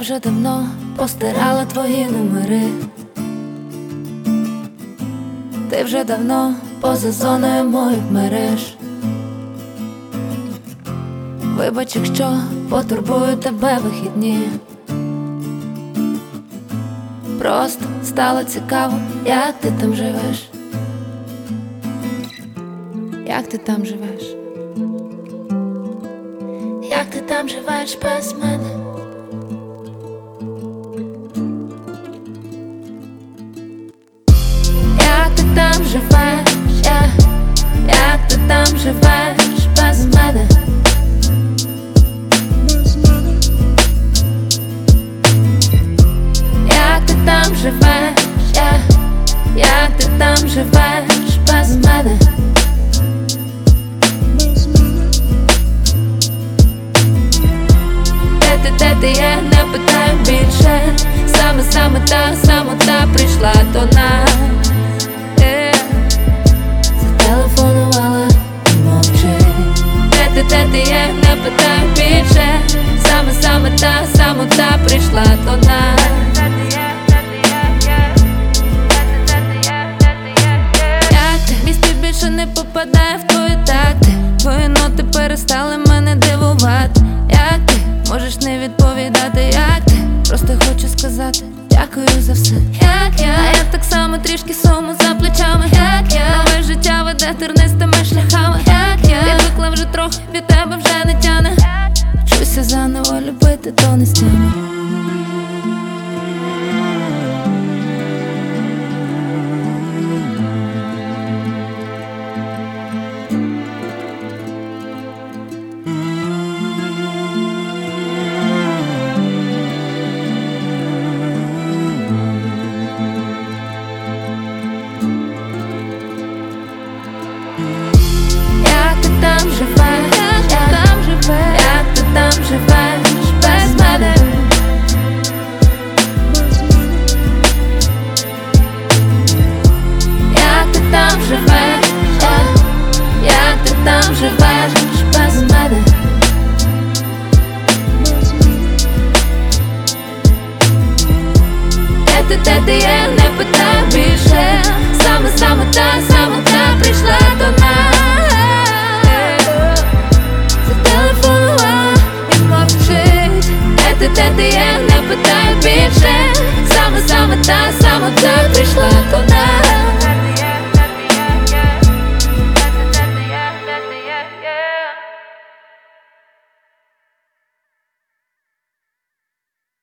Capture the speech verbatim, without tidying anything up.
вже давно постирала твої номери. Ти вже давно поза зоною моїх мереж. Вибач, якщо потурбую тебе вихідні. Просто стало цікаво, як ти там живеш. Як ти там живеш? Як ти там живеш без мене? Як ти там живеш? Yeah. Як ти там живеш без мене? Як ти там живеш? Yeah. Як ти там живеш без мене? Де ти є, не питаю більше. Саме, саме та, самота прийшла до нас. yeah. Зателефонувала і мовчить. Де ти, де ти є, не питаю більше. Саме, саме та, самота прийшла до нас. Як ти? Мій спів більше не попадає в твої такти. Твої ноти перестали мене дивувати. Як ти? Можеш не відповідати, як ти? Просто хочу сказати дякую за все. Як я, а я так само трішки суму за плечами. Як я, нове життя веде тернистими шляхами. Як я, відвикла вже трохи, від тебе вже не тяне. Вчуся заново любити, то не стягне. Як ти там живеш? Як ти там живеш без мене? Як ти там живеш? Як ти там живеш без мене? Де ти, де ти є, не питаю більше. Саме, саме та, саме та прийшла до нас. Зателефонувала і мовчить. Де ти, де ти є, не питаю більше. Саме, саме та, саме та